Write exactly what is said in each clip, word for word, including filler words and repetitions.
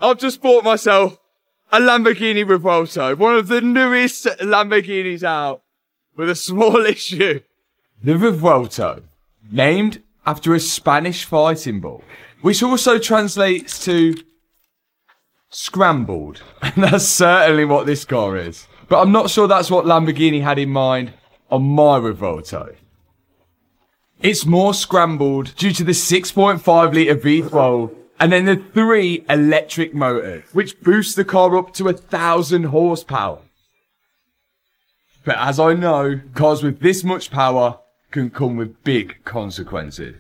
I've just bought myself a Lamborghini Revuelto, one of the newest Lamborghinis out, with a small issue. The Revuelto, named after a Spanish fighting bull, which also translates to scrambled. And that's certainly what this car is. But I'm not sure that's what Lamborghini had in mind on my Revuelto. It's more scrambled due to the six point five litre V twelve and then the three electric motors, which boost the car up to a thousand horsepower. But as I know, cars with this much power can come with big consequences.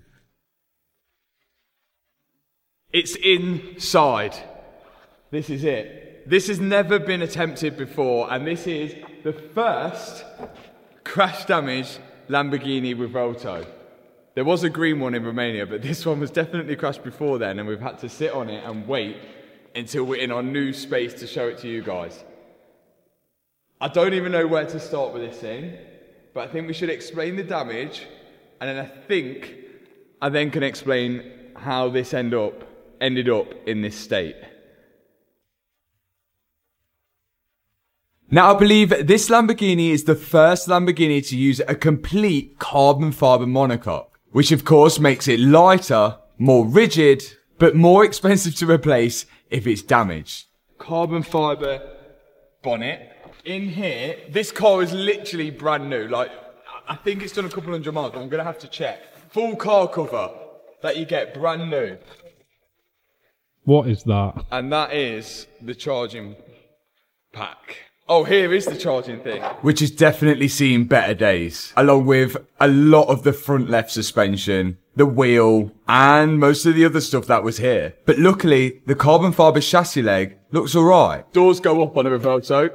It's inside. This is it. This has never been attempted before, and this is the first crash damage Lamborghini Revuelto. There was a green one in Romania, but this one was definitely crashed before then, and we've had to sit on it and wait until we're in our new space to show it to you guys. I don't even know where to start with this thing, but I think we should explain the damage, and then I think I then can explain how this end up, ended up in this state. Now, I believe this Lamborghini is the first Lamborghini to use a complete carbon fibre monocoque, which of course makes it lighter, more rigid, but more expensive to replace if it's damaged. Carbon fibre bonnet. In here, this car is literally brand new. Like, I think it's done a couple hundred miles, but I'm going to have to check. Full car cover that you get brand new. What is that? And that is the charging pack. Oh, here is the charging thing. Which has definitely seen better days, along with a lot of the front left suspension, the wheel, and most of the other stuff that was here. But luckily, the carbon fibre chassis leg looks alright. Doors go up on a Revuelto.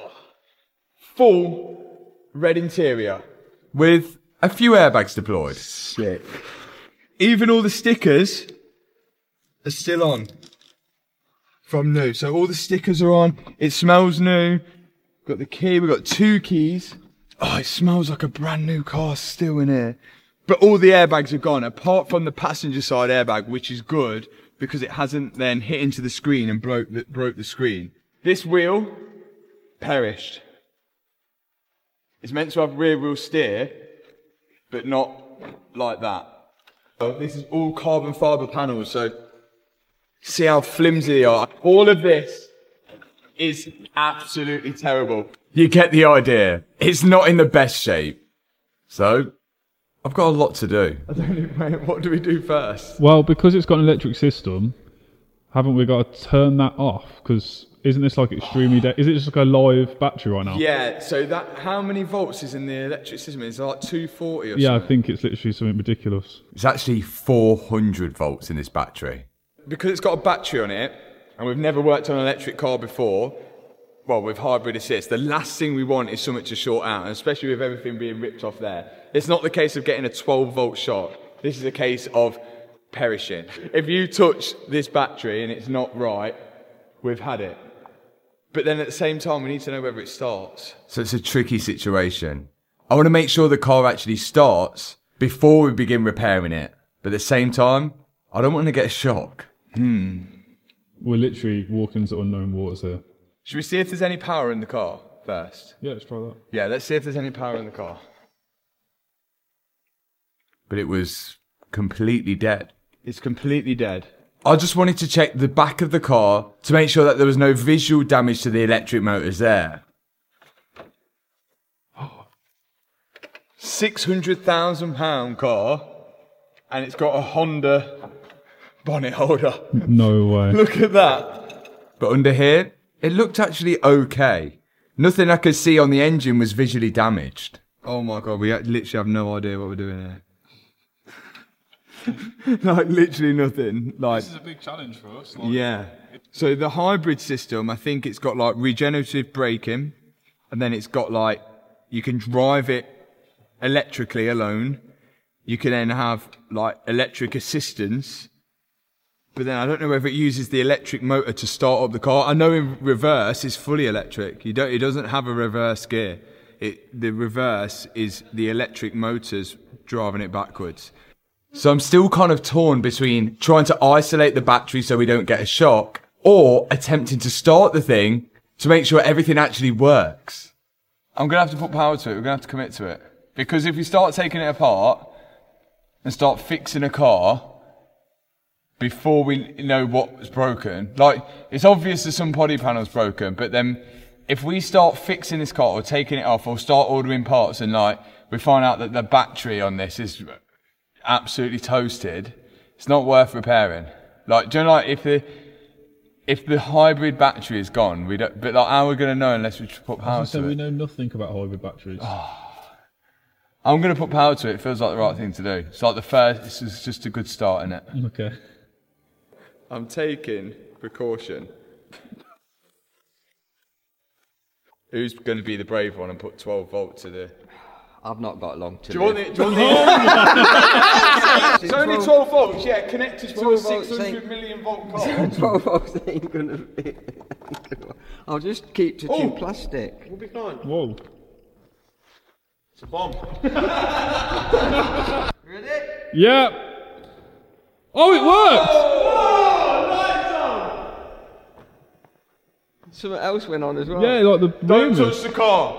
Full red interior, with a few airbags deployed. Sick. Even all the stickers are still on. From new. So all the stickers are on. It smells new. Got the key. We've got two keys. Oh, it smells like a brand new car still in here. But all the airbags are gone, apart from the passenger side airbag, which is good because it hasn't then hit into the screen and broke the, broke the screen. This wheel perished. It's meant to have rear wheel steer, but not like that. So this is all carbon fibre panels, so see how flimsy they are. All of this is absolutely terrible. You get the idea. It's not in the best shape. So, I've got a lot to do. I don't know, what do we do first? Well, because it's got an electric system, haven't we got to turn that off? Because isn't this like extremely... De- is it just like a live battery right now? Yeah, so that how many volts is in the electric system? It's like two forty or yeah, something? I think it's literally something ridiculous. It's actually four hundred volts in this battery. Because it's got a battery on it, and we've never worked on an electric car before, well, with hybrid assist, the last thing we want is something to short out, and especially with everything being ripped off there. It's not the case of getting a twelve volt shot. This is a case of perishing. If you touch this battery and it's not right, we've had it. But then at the same time, we need to know whether it starts. So it's a tricky situation. I want to make sure the car actually starts before we begin repairing it. But at the same time, I don't want to get a shock. Hmm. We're literally walking into unknown waters here. Should we see if there's any power in the car first? Yeah, let's try that. Yeah, let's see if there's any power in the car. But it was completely dead. It's completely dead. I just wanted to check the back of the car to make sure that there was no visual damage to the electric motors there. six hundred thousand pound car, and it's got a Honda bonnet holder. No way. Look at that. But under here, it looked actually okay. Nothing I could see on the engine was visually damaged. Oh my God, we literally have no idea what we're doing here. Like, literally nothing. Like, this is a big challenge for us. Like, yeah. So the hybrid system, I think it's got like regenerative braking, and then it's got like, you can drive it electrically alone. You can then have like electric assistance. But then I don't know whether it uses the electric motor to start up the car. I know in reverse it's fully electric. You don't, it doesn't have a reverse gear. It, the reverse is the electric motors driving it backwards. So I'm still kind of torn between trying to isolate the battery so we don't get a shock, or attempting to start the thing to make sure everything actually works. I'm going to have to put power to it. We're going to have to commit to it. Because if we start taking it apart and start fixing a car before we know what's broken, like, it's obvious that some body panel's broken, but then if we start fixing this car or taking it off or start ordering parts and, like, we find out that the battery on this is absolutely toasted, it's not worth repairing. Like, do you know, like, if the if the hybrid battery is gone, we don't. But like, how are we going to know unless we put power So to we it? know nothing about hybrid batteries. I'm going to put power to it. It feels like the right thing to do. It's like the first. This is just a good start, isn't it? Okay. I'm taking precaution. Who's going to be the brave one and put twelve volt to the? I've not got long to Do you want it? Do you want the? It's only twelve volts. Yeah, connected to a twelve volts six hundred ain't- million volt car. twelve volts ain't gonna be. I'll just keep touching Oh. plastic. We'll be fine. Whoa. It's a bomb. Ready? Yeah. Oh, it worked! Something else went on as well. Yeah, like the Don't rumors. touch the car.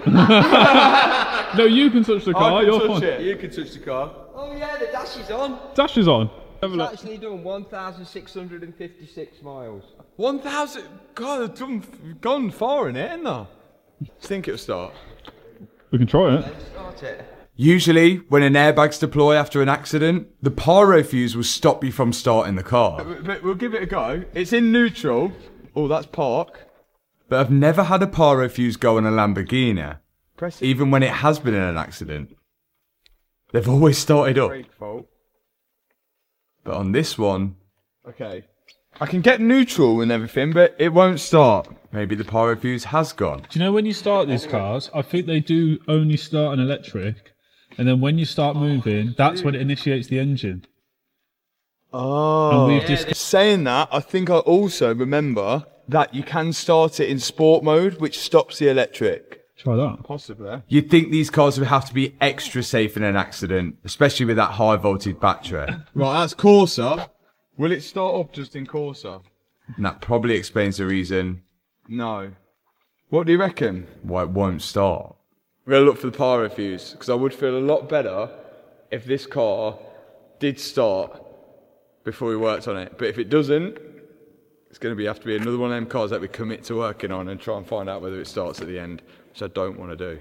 No, you can touch the car. I can You're touch fine. it. You can touch the car. Oh yeah, the dash is on. Dash is on. Have a It's look. actually done one thousand six hundred fifty-six miles. One thousand. God, I've done, gone far in it, ain't I? Think it'll start. We can try it. Let's start it. Usually, when an airbag's deploy after an accident, the pyro fuse will stop you from starting the car. But we'll give it a go. It's in neutral. Oh, that's park. But I've never had a pyro fuse go on a Lamborghini, Press it. even when it has been in an accident. They've always started up. Brake fault. But on this one, Okay. I can get neutral and everything, but it won't start. maybe the pyro fuse has gone. Do you know when you start these cars, I think they do only start an electric, and then when you start moving, that's when it initiates the engine. Oh. And we've dis- Saying that, I think I also remember that you can start it in sport mode, which stops the electric. Try that. Possibly. You'd think these cars would have to be extra safe in an accident, especially with that high voltage battery. Right, that's Corsa. Will it start up just in Corsa? And that probably explains the reason No. What do you reckon? why it won't start. We're going to look for the pyro fuse, because I would feel a lot better if this car did start before we worked on it. But if it doesn't, it's going to be have to be another one of them cars that we commit to working on and try and find out whether it starts at the end, which I don't want to do.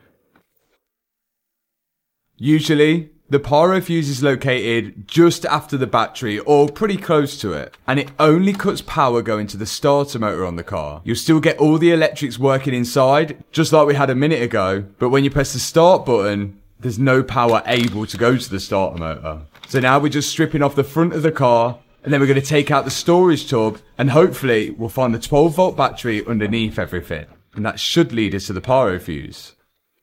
Usually, the pyro fuse is located just after the battery or pretty close to it, and it only cuts power going to the starter motor on the car. You'll still get all the electrics working inside, just like we had a minute ago, but when you press the start button, there's no power able to go to the starter motor. So now we're just stripping off the front of the car, and then we're going to take out the storage tub, and hopefully we'll find the twelve volt battery underneath everything. And that should lead us to the pyro fuse.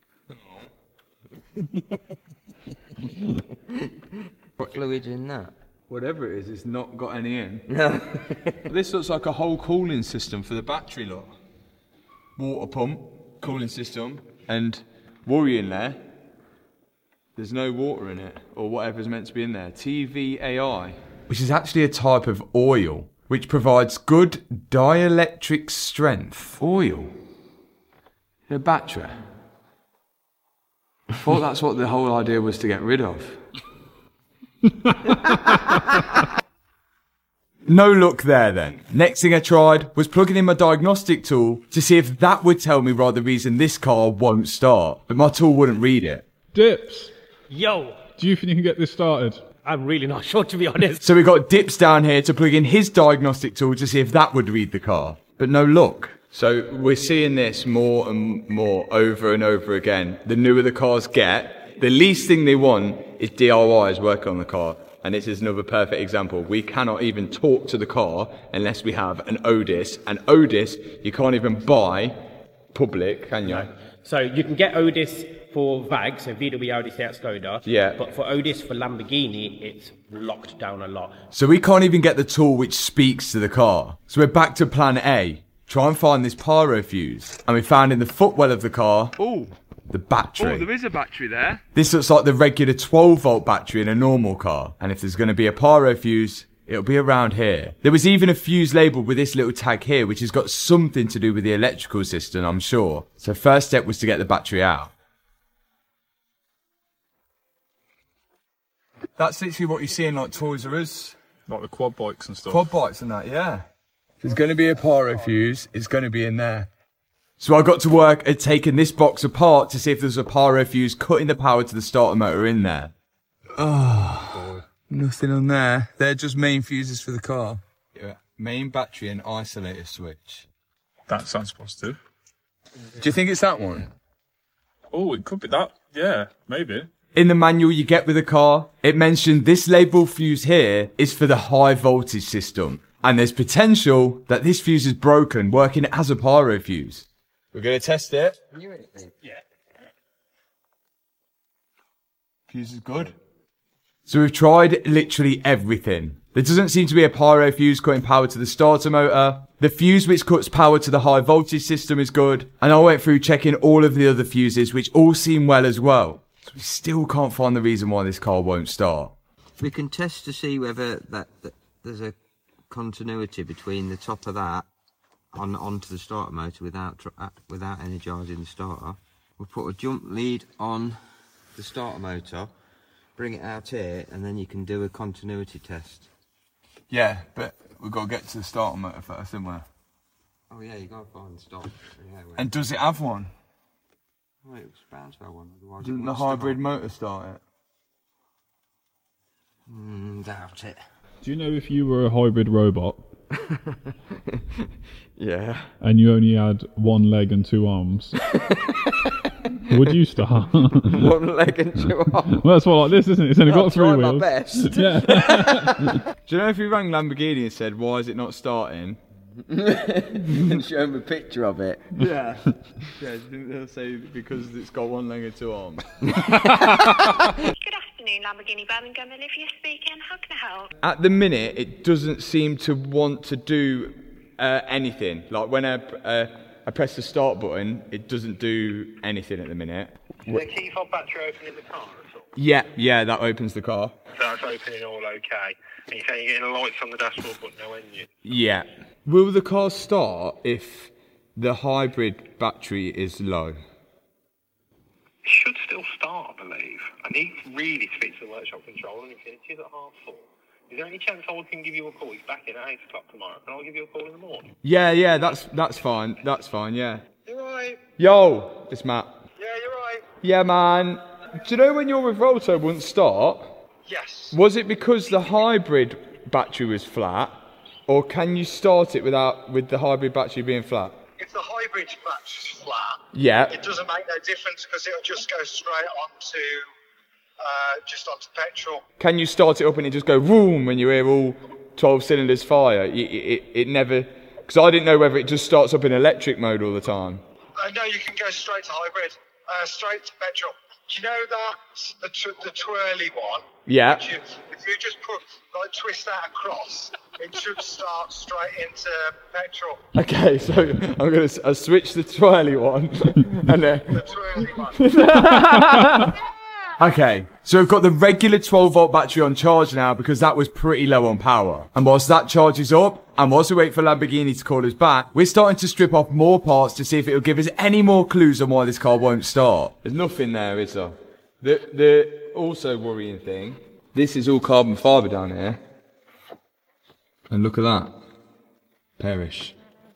Fluid in that. Whatever it is, it's not got any in. No. This looks like a whole cooling system for the battery, look. Water pump, cooling system, and worrying there, there's no water in it, or whatever's meant to be in there. T V A I. Which is actually a type of oil, which provides good dielectric strength. Oil? The battery? I thought that's what the whole idea was to get rid of. No luck there then. Next thing I tried was plugging in my diagnostic tool to see if that would tell me right the reason this car won't start, but my tool wouldn't read it. Dips. Yo, Do you think you can get this started? I'm really not sure, to be honest. So we got Dips down here to plug in his diagnostic tool to see if that would read the car, but no luck. So we're seeing this more and more over and over again. The newer the cars get, the least thing they want is D I Ys working on the car. And this is another perfect example. We cannot even talk to the car unless we have an Otis. And Otis, you can't even buy public, can you? So you can get Otis for V A G, so V W Audi Seat Skoda. Yeah. But for Otis for Lamborghini, it's locked down a lot. So we can't even get the tool which speaks to the car. So we're back to plan A. Try and find this pyro fuse. And we found in the footwell of the car, Oh, the battery. is a battery there. This looks like the regular twelve volt battery in a normal car. And if there's going to be a pyro fuse, it'll be around here. There was even a fuse labelled with this little tag here, which has got something to do with the electrical system, I'm sure. So first step was to get the battery out. That's literally what you see in like Toys R Us. Like the quad bikes and stuff. Quad bikes and that, yeah. There's going to be a pyro fuse. It's going to be in there. So I got to work at taking this box apart to see if there's a pyro fuse cutting the power to the starter motor in there. Oh, nothing on there. They're just main fuses for the car. Yeah, main battery and isolator switch. That sounds positive. Do you think it's that one? Oh, it could be that. Yeah, maybe. In the manual you get with the car, it mentioned this label fuse here is for the high voltage system. And there's potential that this fuse is broken, working as a pyro fuse. We're going to test it. Yeah. Fuse is good. So we've tried literally everything. There doesn't seem to be a pyro fuse cutting power to the starter motor. The fuse which cuts power to the high voltage system is good. And I went through checking all of the other fuses, which all seem well as well. So we still can't find the reason why this car won't start. We can test to see whether that, that there's a continuity between the top of that on onto the starter motor without tr uh, without energising the starter. We'll put a jump lead on the starter motor, bring it out here, and then you can do a continuity test. Yeah, but we've got to get to the starter motor first, haven't we? Oh yeah, you got to find the stop. Yeah, And does it have one? oh, it was bound to have one. Otherwise, Doesn't it the wouldn't hybrid start. motor start it? Mm, doubt it. Do you know if you were a hybrid robot Yeah. and you only had one leg and two arms, would you start? One leg and two arms. Well, that's what like this, isn't it? It's only got I'll three try my wheels. best. Yeah. Do you know if you rang Lamborghini and said, why is it not starting? And show him a picture of it. Yeah. Yeah, they'll say because it's got one leg and two arms. Good afternoon, Lamborghini Birmingham, Olivia speaking. How can I help? At the minute, it doesn't seem to want to do uh, anything. Like when I, uh, I press the start button, it doesn't do anything at the minute. Is the key fob battery open in the car at all? Yeah, yeah, that opens the car. So that's opening all okay. And you say you're getting lights on the dashboard but no engine. Yeah. Will the car start if the hybrid battery is low? It should still start, I believe. I need really to speak to the workshop control and Infinity's at half four. Is there any chance I can give you a call? He's back in at eight o'clock tomorrow. Can I give you a call in the morning? Yeah, yeah, that's that's fine. That's fine, yeah. You're right. Yo, it's Matt. Yeah, you're right. Yeah, man. Do you know when your Revolto wouldn't start? Yes. Was it because the hybrid battery was flat, or can you start it without with the hybrid battery being flat? If the hybrid battery's flat, Yeah. it doesn't make no difference because it'll just go straight onto uh, just onto petrol. Can you start it up and it just go boom when you hear all twelve cylinders fire? It, it, it never, because I didn't know whether it just starts up in electric mode all the time. Uh, no, you can go straight to hybrid, uh, straight to petrol. Do you know that the tw- the twirly one? Yeah. Which you, if you just put like twist that across, it should start straight into petrol. Okay, so I'm gonna s- I'll switch the twirly one, and then. The twirly one. Okay, so we've got the regular twelve volt battery on charge now because that was pretty low on power. And whilst that charges up, and whilst we wait for Lamborghini to call us back, we're starting to strip off more parts to see if it'll give us any more clues on why this car won't start. There's nothing there, is there? The, the also worrying thing, this is all carbon fibre down here. And look at that. Perish.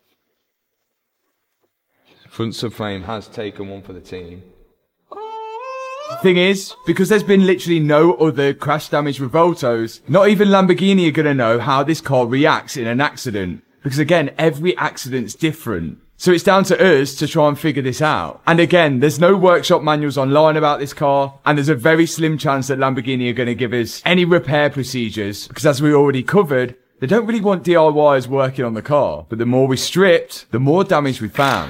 Front subframe has taken one for the team. Thing is, because there's been literally no other crash damage Revoltos, not even Lamborghini are going to know how this car reacts in an accident. Because again, every accident's different. So it's down to us to try and figure this out. And again, there's no workshop manuals online about this car, and there's a very slim chance that Lamborghini are going to give us any repair procedures, because as we already covered, they don't really want D I Yers working on the car. But the more we stripped, the more damage we found.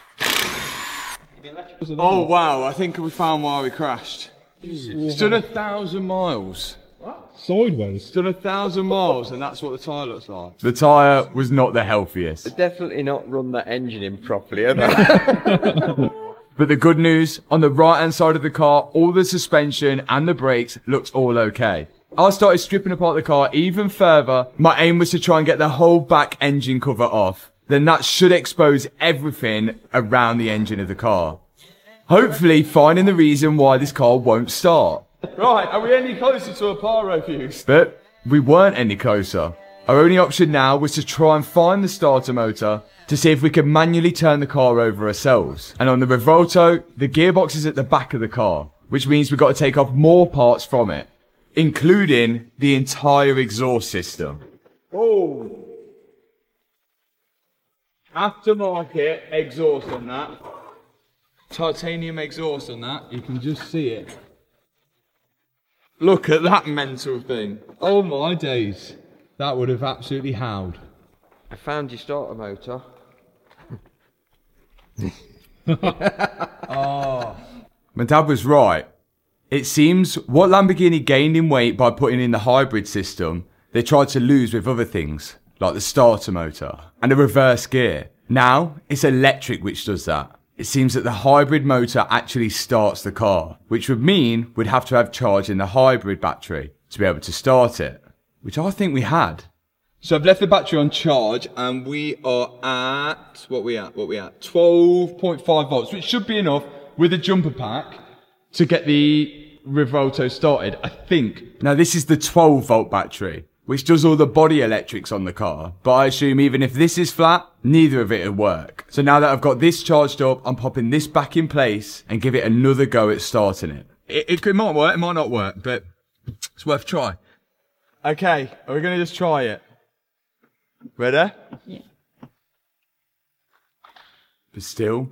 Oh wow, I think we found why we crashed. It's done a thousand miles. Sideways. It's done a thousand miles, and that's what the tyre looks like. The tyre was not the healthiest. Definitely not run that engine in properly, have they? But the good news, on the right hand side of the car, all the suspension and the brakes looks all okay. I started stripping apart the car even further. My aim was to try and get the whole back engine cover off. Then that should expose everything around the engine of the car. Hopefully finding the reason why this car won't start. Right, are we any closer to a pyro fuse? But we weren't any closer. Our only option now was to try and find the starter motor to see if we could manually turn the car over ourselves. And on the Revolto, the gearbox is at the back of the car, which means we've got to take off more parts from it, including the entire exhaust system. Oh. Aftermarket exhaust on that. Titanium exhaust on that. You can just see it. Look at that mental thing. Oh my days. That would have absolutely howled. I found your starter motor. Oh. My dad was right. It seems what Lamborghini gained in weight by putting in the hybrid system, they tried to lose with other things, like the starter motor and the reverse gear. Now, it's electric which does that. It seems that the hybrid motor actually starts the car, which would mean we'd have to have charge in the hybrid battery to be able to start it, which I think we had. So I've left the battery on charge and we are at, what we at, what we at? twelve point five volts, which should be enough with a jumper pack to get the Revolto started, I think. Now this is the twelve volt battery, which does all the body electrics on the car. But I assume even if this is flat, neither of it will work. So now that I've got this charged up, I'm popping this back in place and give it another go at starting it. It, it, it might work, it might not work, but it's worth a try. Okay, are we going to just try it? Ready? Yeah. But still,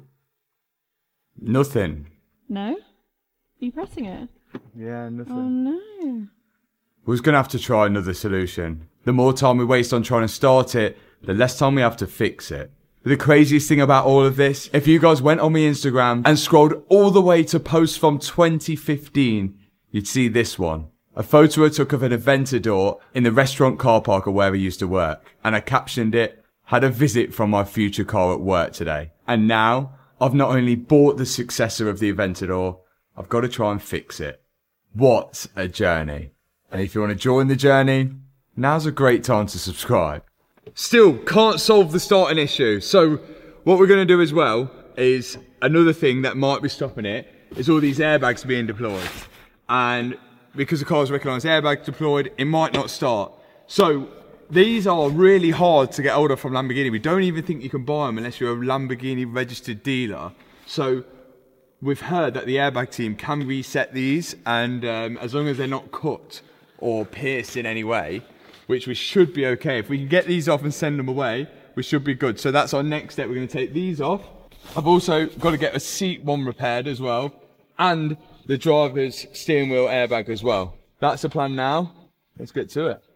nothing. No? Are you pressing it? Yeah, nothing. Oh no. We're going to have to try another solution. The more time we waste on trying to start it, the less time we have to fix it. But the craziest thing about all of this, if you guys went on my Instagram and scrolled all the way to posts from twenty fifteen, you'd see this one. A photo I took of an Aventador in the restaurant car park of where I used to work. And I captioned it, had a visit from my future car at work today. And now, I've not only bought the successor of the Aventador, I've got to try and fix it. What a journey. And if you want to join the journey, now's a great time to subscribe. Still can't solve the starting issue. So what we're going to do as well is another thing that might be stopping it is all these airbags being deployed. And because the car's recognised airbag deployed, it might not start. So these are really hard to get hold of from Lamborghini. We don't even think you can buy them unless you're a Lamborghini registered dealer. So we've heard that the airbag team can reset these, and um, as long as they're not cut or pierced in any way, which we should be okay. If we can get these off and send them away, we should be good. So that's our next step. We're going to take these off. I've also got to get a seat one repaired as well, and the driver's steering wheel airbag as well. That's the plan now. Let's get to it.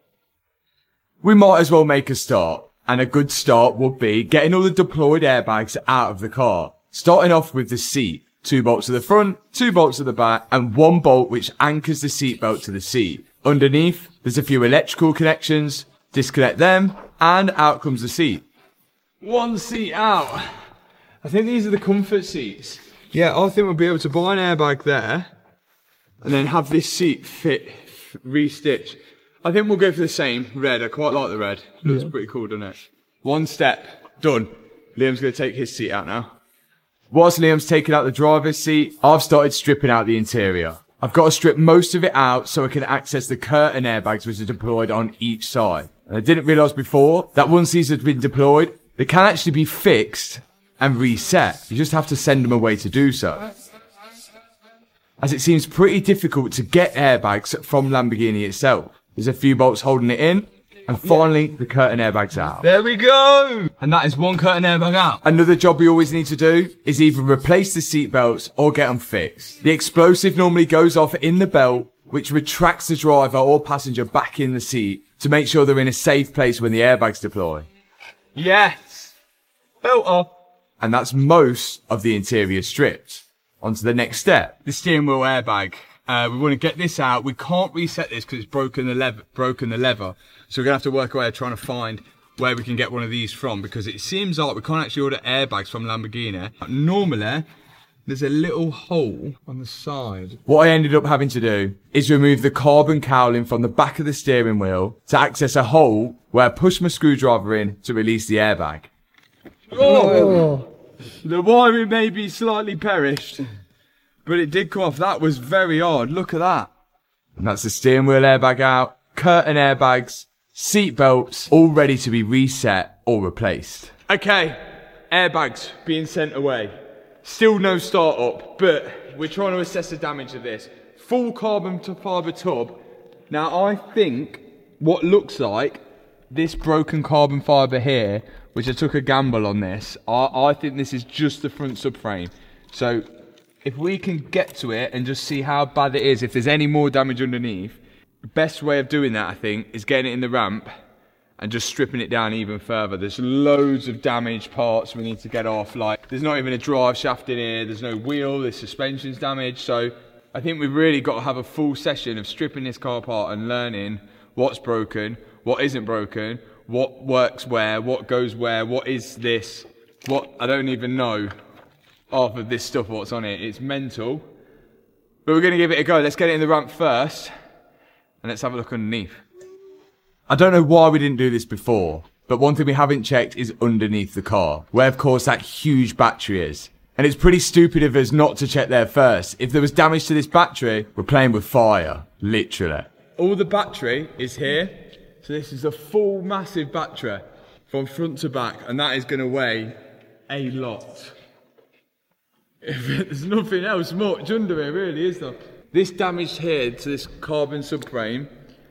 We might as well make a start. And a good start would be getting all the deployed airbags out of the car. Starting off with the seat. Two bolts to the front, two bolts to the back, and one bolt which anchors the seatbelt to the seat. Underneath, there's a few electrical connections. Disconnect them, and out comes the seat. One seat out. I think these are the comfort seats. Yeah, I think we'll be able to buy an airbag there and then have this seat fit, re-stitch. I think we'll go for the same red. I quite like the red. Looks yeah. pretty cool, doesn't it? One step, done. Liam's going to take his seat out now. Whilst Liam's taking out the driver's seat, I've started stripping out the interior. I've got to strip most of it out so I can access the curtain airbags which are deployed on each side. And I didn't realise before that once these have been deployed, they can actually be fixed and reset. You just have to send them away to do so. As it seems pretty difficult to get airbags from Lamborghini itself. There's a few bolts holding it in, and finally the curtain airbags out. There we go! And that is one curtain airbag out. Another job we always need to do is either replace the seat belts or get them fixed. The explosive normally goes off in the belt, which retracts the driver or passenger back in the seat to make sure they're in a safe place when the airbags deploy. Yes! Belt off. And that's most of the interior stripped. On to the next step. The steering wheel airbag. Uh, we want to get this out. We can't reset this because it's broken the lever. Broken the lever. So we're going to have to work away trying to find where we can get one of these from, because it seems like we can't actually order airbags from Lamborghini. Normally, there's a little hole on the side. What I ended up having to do is remove the carbon cowling from the back of the steering wheel to access a hole where I pushed my screwdriver in to release the airbag. Oh! The wiring may be slightly perished, but it did come off. That was very hard. Look at that. And that's the steering wheel airbag out, curtain airbags, seat belts, all ready to be reset or replaced. Okay, airbags being sent away. Still no start up, but we're trying to assess the damage of this. Full carbon to fibre tub. Now I think what looks like this broken carbon fibre here, which I took a gamble on this, I, I think this is just the front subframe. So if we can get to it and just see how bad it is, if there's any more damage underneath, the best way of doing that, I think, is getting it in the ramp and just stripping it down even further. There's loads of damaged parts we need to get off. Like, there's not even a drive shaft in here, there's no wheel, the suspension's damaged. So I think we've really got to have a full session of stripping this car apart and learning what's broken, what isn't broken, what works where, what goes where, what is this, what I don't even know half of this stuff, what's on it. It's mental. But we're going to give it a go. Let's get it in the ramp first and let's have a look underneath. I don't know why we didn't do this before, but one thing we haven't checked is underneath the car, where of course that huge battery is. And it's pretty stupid of us not to check there first. If there was damage to this battery, we're playing with fire, literally. All the battery is here. So this is a full massive battery from front to back, and that is going to weigh a lot. There's nothing else much under it, really, is there? This damaged here to this carbon subframe,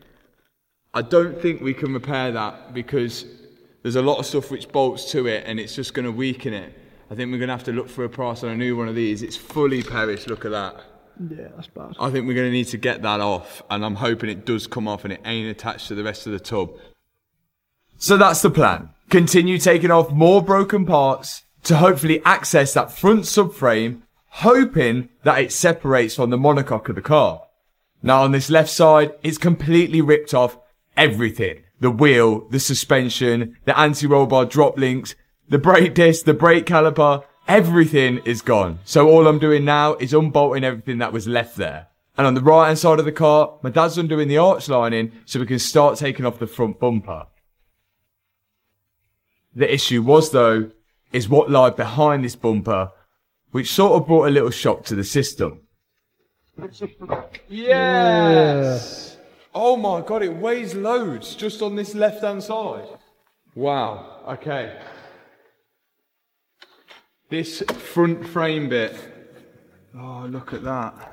I don't think we can repair that because there's a lot of stuff which bolts to it and it's just going to weaken it. I think we're going to have to look for a price on a new one of these. It's fully perished, look at that. Yeah, that's bad. I think we're going to need to get that off, and I'm hoping it does come off and it ain't attached to the rest of the tub. So that's the plan. Continue taking off more broken parts to hopefully access that front subframe, hoping that it separates from the monocoque of the car. Now on this left side, it's completely ripped off everything. The wheel, the suspension, the anti-roll bar drop links, the brake disc, the brake caliper, everything is gone. So all I'm doing now is unbolting everything that was left there. And on the right hand side of the car, my dad's undoing the arch lining so we can start taking off the front bumper. The issue was though, is what lied behind this bumper, which sort of brought a little shock to the system. Yes! Oh my god, it weighs loads just on this left hand side. Wow, okay. This front frame bit. Oh, look at that.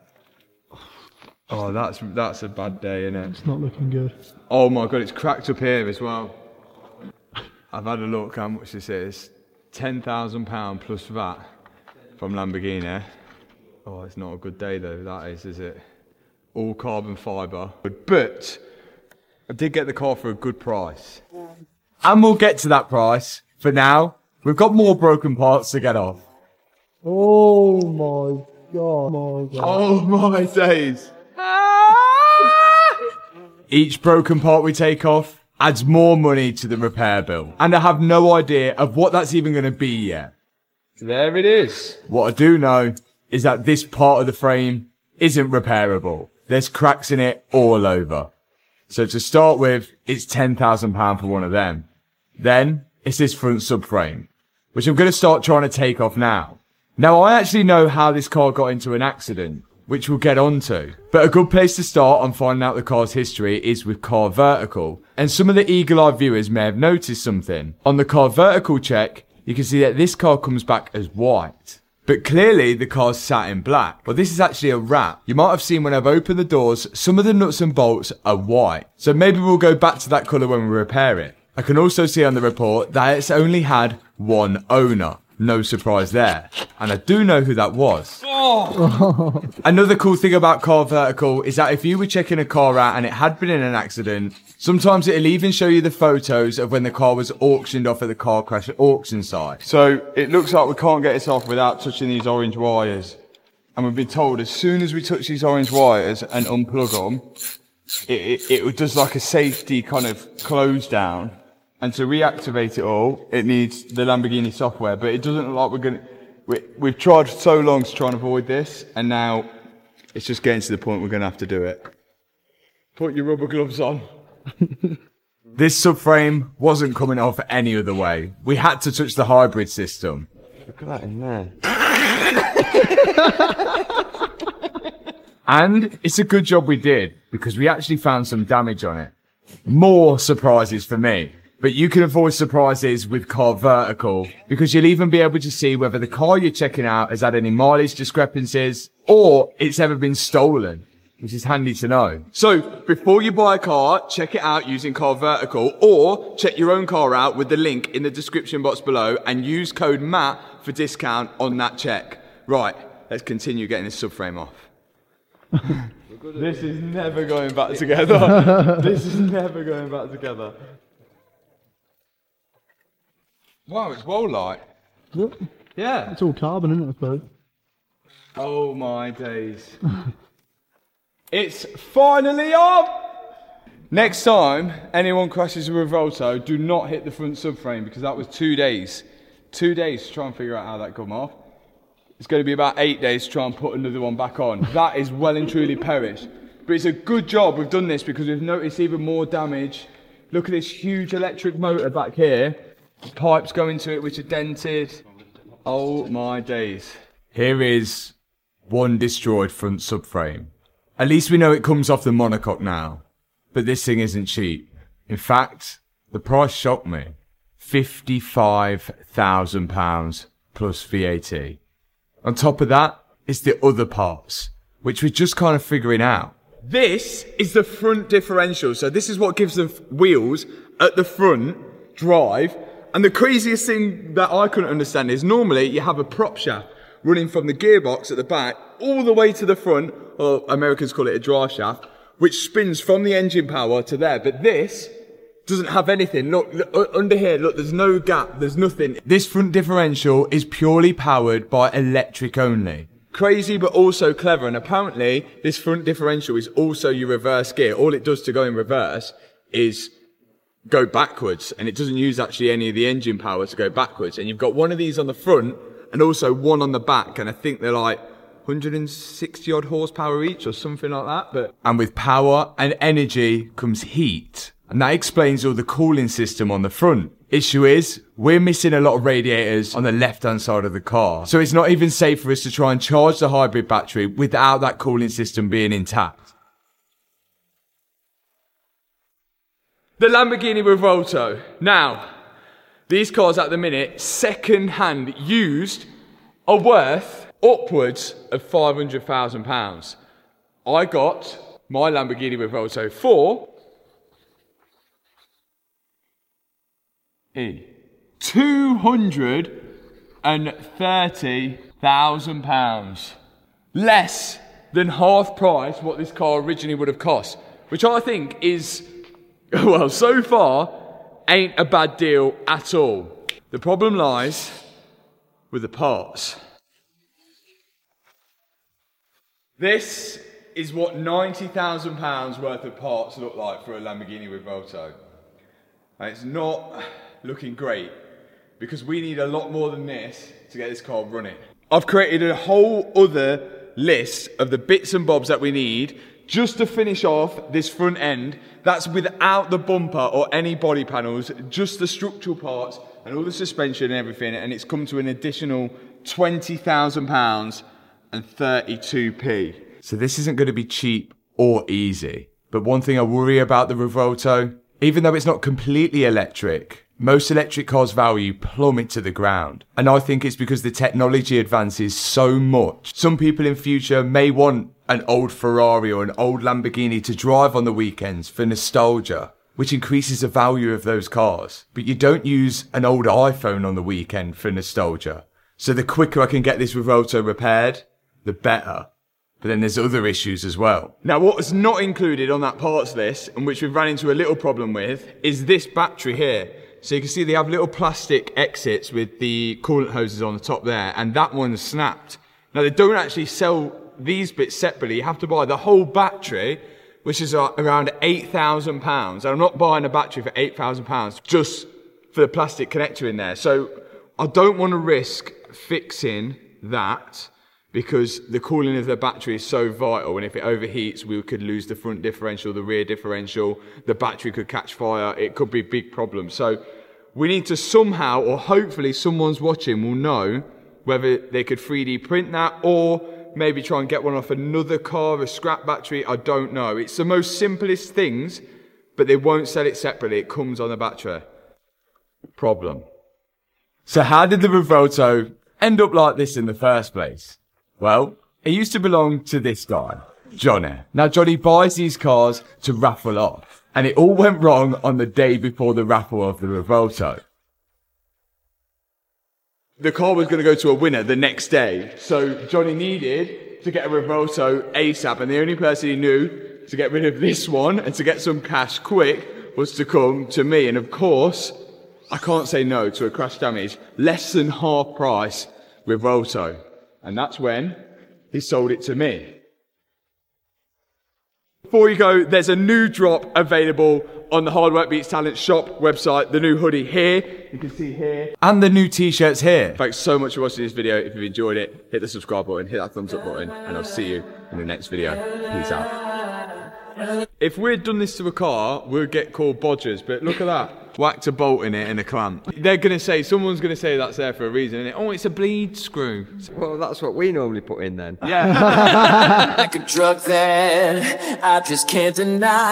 Oh, that's that's a bad day, isn't it? It's not looking good. Oh my god, it's cracked up here as well. I've had a look how much this is. ten thousand pounds plus V A T from Lamborghini. Oh, it's not a good day though, that is, is it? All carbon fibre. But I did get the car for a good price. And we'll get to that price. For now, we've got more broken parts to get off. Oh my god. My god. Oh my days. Each broken part we take off adds more money to the repair bill. And I have no idea of what that's even going to be yet. There it is. What I do know is that this part of the frame isn't repairable. There's cracks in it all over. So to start with, it's ten thousand pounds for one of them. Then, it's this front subframe, which I'm going to start trying to take off now. Now, I actually know how this car got into an accident, which we'll get onto. But a good place to start on finding out the car's history is with Car Vertical. And some of the eagle-eyed viewers may have noticed something. On the Car Vertical check, you can see that this car comes back as white. But clearly the car's sat in black. But this is actually a wrap. You might have seen when I've opened the doors, some of the nuts and bolts are white. So maybe we'll go back to that colour when we repair it. I can also see on the report that it's only had one owner. No surprise there. And I do know who that was. Oh. Another cool thing about Car Vertical is that if you were checking a car out and it had been in an accident, sometimes it'll even show you the photos of when the car was auctioned off at the car crash auction site. So it looks like we can't get this off without touching these orange wires. And we've been told as soon as we touch these orange wires and unplug them, it, it, it does like a safety kind of close down. And to reactivate it all, it needs the Lamborghini software, but it doesn't look like we're going to, We, we've tried so long to try and avoid this, and now it's just getting to the point we're going to have to do it. Put your rubber gloves on. This subframe wasn't coming off any other way. We had to touch the hybrid system. Look at that in there. And it's a good job we did, because we actually found some damage on it. More surprises for me. But you can avoid surprises with Car Vertical, because you'll even be able to see whether the car you're checking out has had any mileage discrepancies, or it's ever been stolen, which is handy to know. So, before you buy a car, check it out using Car Vertical, or check your own car out with the link in the description box below, and use code Matt for discount on that check. Right, let's continue getting this subframe off. This is never going back together. This is never going back together. Wow, it's well light. Yep. Yeah. It's all carbon, isn't it, I suppose? Oh my days. It's finally up! Next time anyone crashes with a Revolto, do not hit the front subframe, because that was two days. Two days to try and figure out how that come off. It's going to be about eight days to try and put another one back on. That is well and truly perished. But it's a good job we've done this, because we've noticed even more damage. Look at this huge electric motor back here. Pipes go into it which are dented. Oh my days. Here is one destroyed front subframe. At least we know it comes off the monocoque now. But this thing isn't cheap. In fact, the price shocked me. fifty-five thousand pounds plus V A T. On top of that, it's the other parts, which we're just kind of figuring out. This is the front differential. So this is what gives the wheels at the front drive. And the craziest thing that I couldn't understand is normally you have a prop shaft running from the gearbox at the back all the way to the front, or Americans call it a drive shaft, which spins from the engine power to there. But this doesn't have anything. Look, look under here, look, there's no gap, there's nothing. This front differential is purely powered by electric only. Crazy, but also clever. And apparently this front differential is also your reverse gear. All it does to go in reverse is go backwards, and it doesn't use actually any of the engine power to go backwards. And you've got one of these on the front and also one on the back, and I think they're like one hundred sixty odd horsepower each or something like that. But and with power and energy comes heat, and that explains all the cooling system on the front. Issue is, we're missing a lot of radiators on the left hand side of the car, so it's not even safe for us to try and charge the hybrid battery without that cooling system being intact. The Lamborghini Revolto. Now, these cars at the minute, second-hand, used, are worth upwards of five hundred thousand pounds. I got my Lamborghini Revolto for two hundred thirty thousand pounds. Less than half price what this car originally would have cost, which I think is, well, so far, ain't a bad deal at all. The problem lies with the parts. This is what ninety thousand pounds worth of parts look like for a Lamborghini Revolto. And it's not looking great, because we need a lot more than this to get this car running. I've created a whole other list of the bits and bobs that we need just to finish off this front end. That's without the bumper or any body panels, just the structural parts and all the suspension and everything, and it's come to an additional twenty thousand pounds and thirty-two p. So this isn't going to be cheap or easy. But one thing I worry about the Revolto, even though it's not completely electric, most electric cars' value plummet to the ground. And I think it's because the technology advances so much. Some people in future may want an old Ferrari or an old Lamborghini to drive on the weekends for nostalgia, which increases the value of those cars. But you don't use an old iPhone on the weekend for nostalgia. So the quicker I can get this Revolto repaired, the better. But then there's other issues as well. Now, what is not included on that parts list, and which we've ran into a little problem with, is this battery here. So you can see they have little plastic exits with the coolant hoses on the top there, and that one's snapped. Now, they don't actually sell these bits separately. You have to buy the whole battery, which is around eight thousand pounds. And I'm not buying a battery for eight thousand pounds just for the plastic connector in there. So I don't want to risk fixing that because the cooling of the battery is so vital, and if it overheats, we could lose the front differential, the rear differential, the battery could catch fire, it could be a big problem. So we need to somehow, or hopefully someone's watching will know whether they could three D print that, or maybe try and get one off another car, a scrap battery, I don't know. It's the most simplest things, but they won't sell it separately, it comes on the battery. Problem. So how did the Revuelto end up like this in the first place? Well, it used to belong to this guy, Johnny. Now Johnny buys these cars to raffle off, and it all went wrong on the day before the raffle of the Revuelto. The car was going to go to a winner the next day, so Johnny needed to get a Revuelto ASAP, and the only person he knew to get rid of this one and to get some cash quick was to come to me. And of course, I can't say no to a crash damage, less than half price Revuelto. And that's when he sold it to me. Before you go, there's a new drop available on the Hard Work Beats Talent shop website. The new hoodie here, you can see here. And the new t-shirts here. Thanks so much for watching this video. If you've enjoyed it, hit the subscribe button, hit that thumbs up button, and I'll see you in the next video. Peace out. If we'd done this to a car, we'd get called bodgers, but look at that. Whacked a bolt in it and a clamp. They're going to say, someone's going to say that's there for a reason, isn't it? Oh, it's a bleed screw. Well, that's what we normally put in then. Yeah. Like a drug that I just can't deny.